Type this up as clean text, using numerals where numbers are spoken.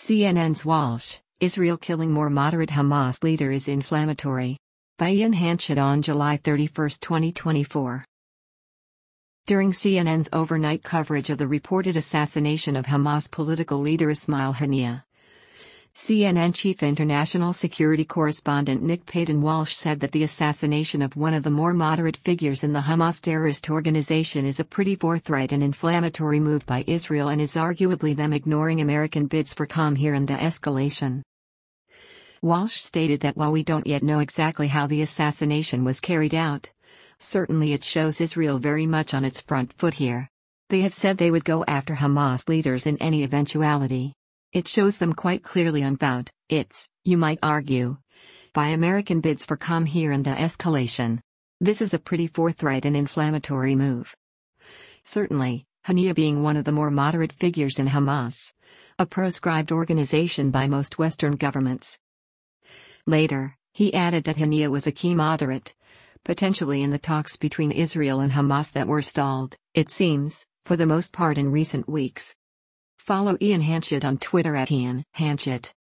CNN's Walsh, Israel killing more moderate Hamas leader is inflammatory. By Ian Hanchett on July 31, 2024. During CNN's overnight coverage of the reported assassination of Hamas political leader Ismail Haniyeh, CNN chief international security correspondent Nick Paton-Walsh said that the assassination of one of the more moderate figures in the Hamas terrorist organization is a pretty forthright and inflammatory move by Israel and is arguably them ignoring American bids for calm here and de-escalation. Walsh stated that while we don't yet know exactly how the assassination was carried out, certainly it shows Israel very much on its front foot here. They have said they would go after Hamas leaders in any eventuality. It shows them quite clearly unbound, it's, you might argue, by American bids for calm here and de-escalation. This is a pretty forthright and inflammatory move. Certainly, Haniyeh being one of the more moderate figures in Hamas, a proscribed organization by most Western governments. Later, he added that Haniyeh was a key moderate, potentially in the talks between Israel and Hamas that were stalled, it seems, for the most part in recent weeks. Follow Ian Hanchett on Twitter @IanHanchett.